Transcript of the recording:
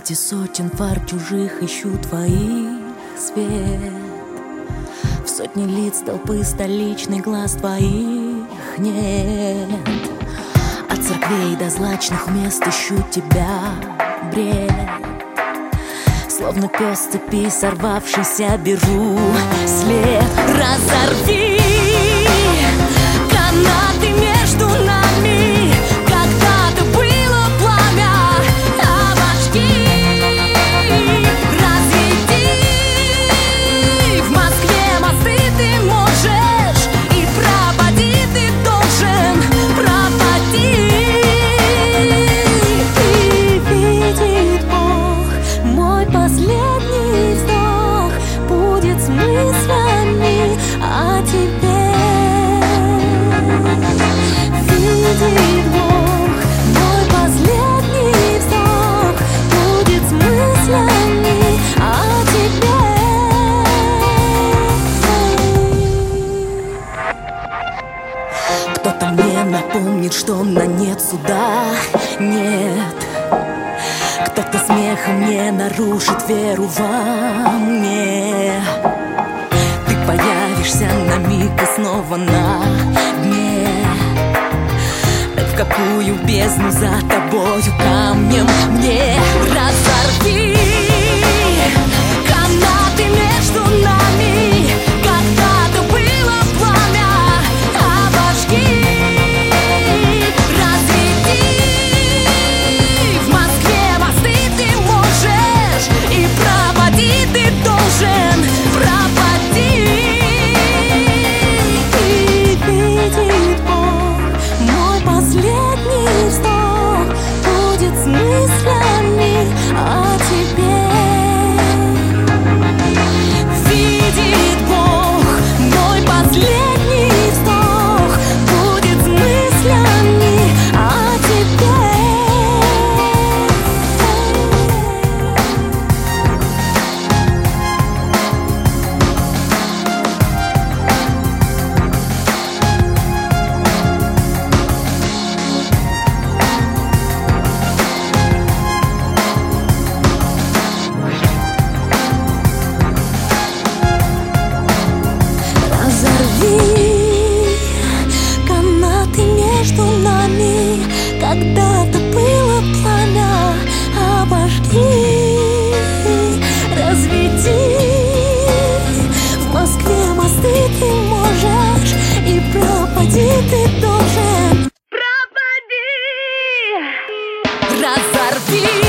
свете сотен фар чужих ищу твоих свет. В сотни лиц толпы столичный глаз твоих нет. От церквей до злачных мест ищу тебя, бред. Словно пес с цепи сорвавшийся беру след. Разорви канаты между нами, когда-то было пламя, обожги. Разведи в Москве мосты ты можешь, и пропади ты должен, пропади. И видит Бог, мой последний вздох будет с мыслями о тебе. Видит Бог, мой последний вздох будет с мыслями о тебе. Кто-то мне напомнит, что на нет суда нет. Кто-то смехом мне нарушит веру во мне. Ты появишься на миг и снова на дне. Так в какую бездну за тобою камнем мне? Разорви канаты между нами, когда-то было пламя, обожги. Разведи в Москве мосты ты можешь, и пропади ты должен, пропади. И видит Бог, мой последний вздох будет с мыслями о тебе. Видит Бог, мой последний вздох будет с мыслями о тебе. Разорви канаты между нами, когда-то было пламя, обожги. Разведи в Москве мосты ты можешь, и пропади ты должен, пропади. Разорви